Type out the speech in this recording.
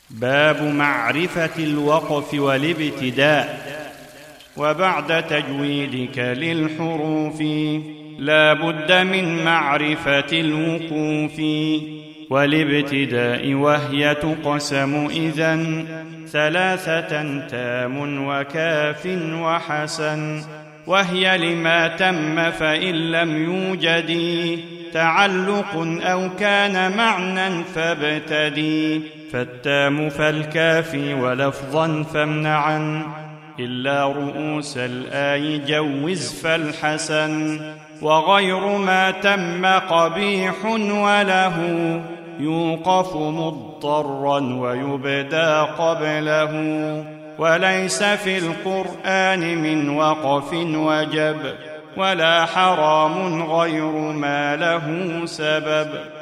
باب معرفة الوقف والابتداء. وبعد تجويدك للحروف لا بد من معرفة الوقوف والابتداء، وهي تقسم إذن ثلاثة: تام وكاف وحسن. وهي لما تم فإن لم يوجد تعلق أو كان معنى فابتدي. فالتام فالكافي ولفظا فامنعا، إلا رؤوس الآي جوز فالحسن. وغير ما تم قبيح وله يوقف مضطرا ويبدى قبله. وليس في القرآن من وقف وجب، ولا حرام غير ما له سبب.